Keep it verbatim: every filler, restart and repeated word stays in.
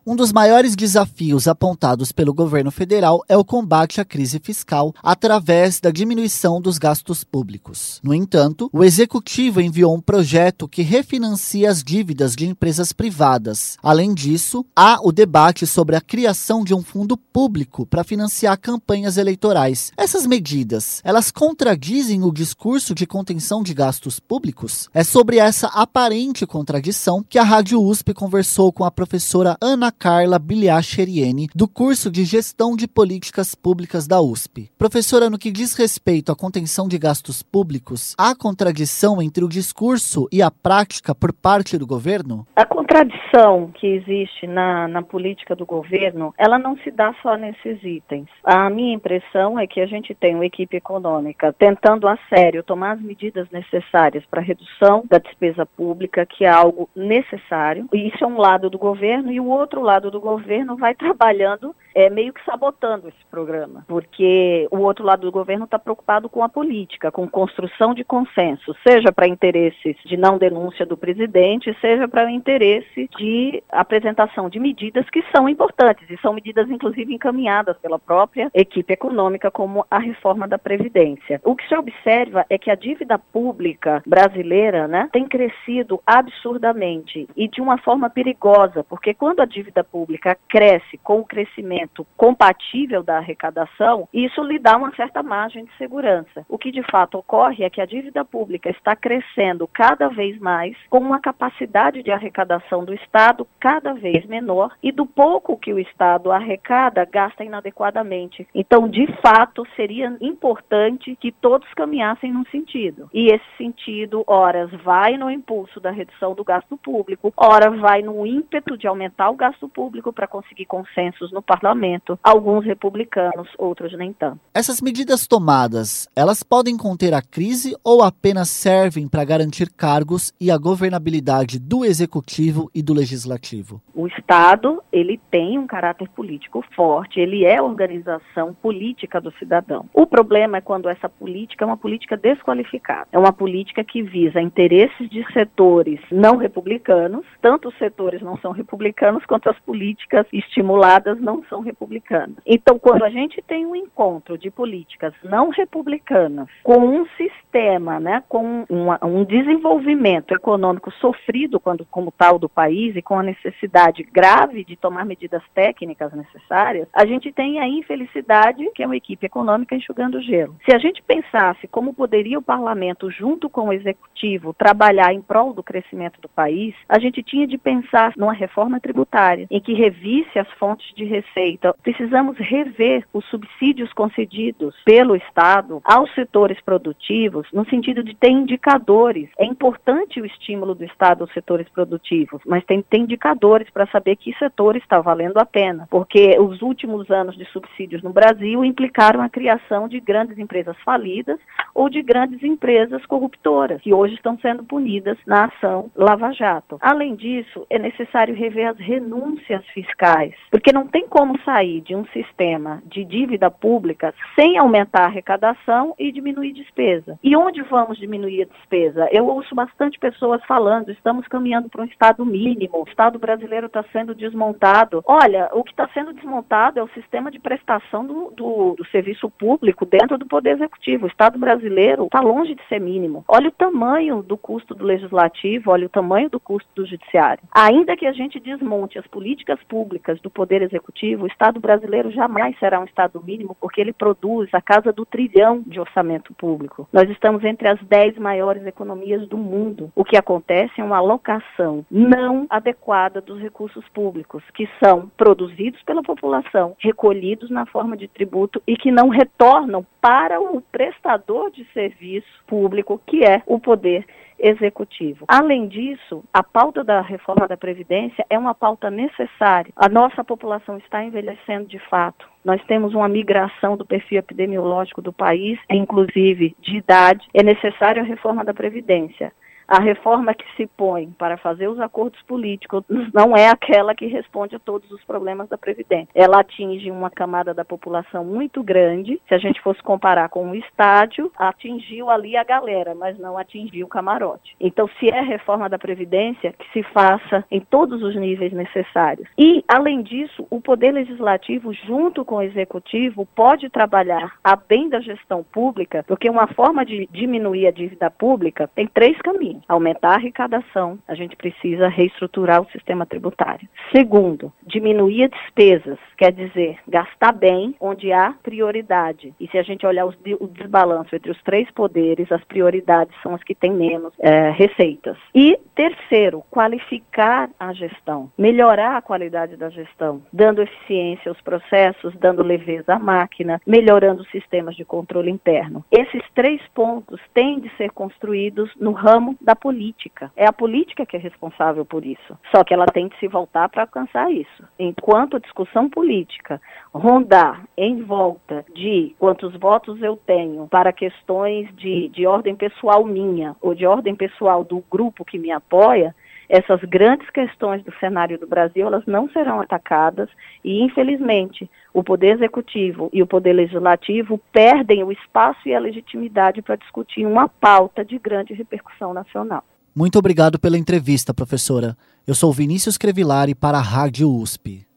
Um dos maiores desafios apontados pelo governo federal é o combate à crise fiscal através da diminuição dos gastos públicos. No entanto, o executivo enviou um projeto que refinancia as dívidas de empresas privadas. Além disso, há o debate sobre a criação de um fundo público para financiar campanhas eleitorais. Essas medidas, elas contradizem o discurso de contenção de gastos públicos? É sobre essa aparente contradição que a Rádio U S P conversou com a professora Ana Carla Biliacheriene, do curso de Gestão de Políticas Públicas da U S P. Professora, no que diz respeito à contenção de gastos públicos, há contradição entre o discurso e a prática por parte do governo? A contradição que existe na, na política do governo, ela não se dá só nesses itens. A minha impressão é que a gente tem uma equipe econômica tentando a sério tomar as medidas necessárias para a redução da despesa pública, que é algo necessário. E isso é um lado do governo, e o outro lado do governo vai trabalhando, é, meio que sabotando esse programa, porque o outro lado do governo está preocupado com a política, com construção de consenso, seja para interesses de não denúncia do presidente, seja para o interesse de apresentação de medidas que são importantes, e são medidas inclusive encaminhadas pela própria equipe econômica, como a reforma da Previdência. O que se observa é que a dívida pública brasileira, né, tem crescido absurdamente e de uma forma perigosa, porque quando a dívida pública cresce com o crescimento compatível da arrecadação, isso lhe dá uma certa margem de segurança. O que de fato ocorre é que a dívida pública está crescendo cada vez mais, com uma capacidade de arrecadação do Estado cada vez menor, e do pouco que o Estado arrecada, gasta inadequadamente. Então, de fato, seria importante que todos caminhassem num sentido. E esse sentido, horas vai no impulso da redução do gasto público, ora vai no ímpeto de aumentar o gasto público para conseguir consensos no parlamento, alguns republicanos, outros nem tanto. Essas medidas tomadas, elas podem conter a crise ou apenas servem para garantir cargos e a governabilidade do executivo e do legislativo? O Estado, ele tem um caráter político forte, ele é a organização política do cidadão. O problema é quando essa política é uma política desqualificada, é uma política que visa interesses de setores não republicanos, tanto os setores não são republicanos quanto as políticas estimuladas não são republicanas. Então, quando a gente tem um encontro de políticas não republicanas com um sistema, né, com uma, um desenvolvimento econômico sofrido quando, como tal do país e com a necessidade grave de tomar medidas técnicas necessárias, a gente tem a infelicidade que é uma equipe econômica enxugando gelo. Se a gente pensasse como poderia o parlamento, junto com o executivo, trabalhar em prol do crescimento do país, a gente tinha de pensar numa reforma tributária, em que revisse as fontes de receita. Precisamos rever os subsídios concedidos pelo Estado aos setores produtivos, no sentido de ter indicadores. É importante o estímulo do Estado aos setores produtivos, mas tem que ter indicadores para saber que setor está valendo a pena, porque os últimos anos de subsídios no Brasil implicaram a criação de grandes empresas falidas ou de grandes empresas corruptoras, que hoje estão sendo punidas na ação Lava Jato. Além disso, é necessário rever as renúncias fiscais, porque não tem como sair de um sistema de dívida pública sem aumentar a arrecadação e diminuir despesa. E onde vamos diminuir a despesa? Eu ouço bastante pessoas falando, estamos caminhando para um Estado mínimo, o Estado brasileiro está sendo desmontado. Olha, o que está sendo desmontado é o sistema de prestação do, do, do serviço público dentro do Poder Executivo. O Estado brasileiro está longe de ser mínimo. Olha o tamanho do custo do Legislativo, olha o tamanho do custo do Judiciário. Ainda que a gente desmonte as políticas públicas do Poder Executivo, o Estado brasileiro jamais será um Estado mínimo, porque ele produz a casa do trilhão de orçamento público. Nós estamos entre as dez maiores economias do mundo. O que acontece é uma alocação não adequada dos recursos públicos, que são produzidos pela população, recolhidos na forma de tributo e que não retornam para o prestador de serviço público, que é o Poder Executivo. Além disso, a pauta da reforma da Previdência é uma pauta necessária. A nossa população está envelhecendo de fato. Nós temos uma migração do perfil epidemiológico do país, inclusive de idade. É necessária a reforma da Previdência. A reforma que se põe para fazer os acordos políticos não é aquela que responde a todos os problemas da Previdência. Ela atinge uma camada da população muito grande. Se a gente fosse comparar com um estádio, atingiu ali a galera, mas não atingiu o camarote. Então, se é reforma da Previdência, que se faça em todos os níveis necessários. E, além disso, o Poder Legislativo, junto com o Executivo, pode trabalhar a bem da gestão pública, porque uma forma de diminuir a dívida pública tem três caminhos. Aumentar a arrecadação, a gente precisa reestruturar o sistema tributário. Segundo, diminuir as despesas, quer dizer, gastar bem onde há prioridade. E se a gente olhar os, o desbalanço entre os três poderes, as prioridades são as que têm menos é, receitas. E, terceiro, qualificar a gestão, melhorar a qualidade da gestão, dando eficiência aos processos, dando leveza à máquina, melhorando os sistemas de controle interno. Esses três pontos têm de ser construídos no ramo da política. É a política que é responsável por isso. Só que ela tem de se voltar para alcançar isso. Enquanto a discussão política rondar em volta de quantos votos eu tenho para questões de, de ordem pessoal minha ou de ordem pessoal do grupo que me apoia, essas grandes questões do cenário do Brasil, elas não serão atacadas e, infelizmente, o Poder Executivo e o Poder Legislativo perdem o espaço e a legitimidade para discutir uma pauta de grande repercussão nacional. Muito obrigado pela entrevista, professora. Eu sou Vinícius Crevilari para a Rádio U S P.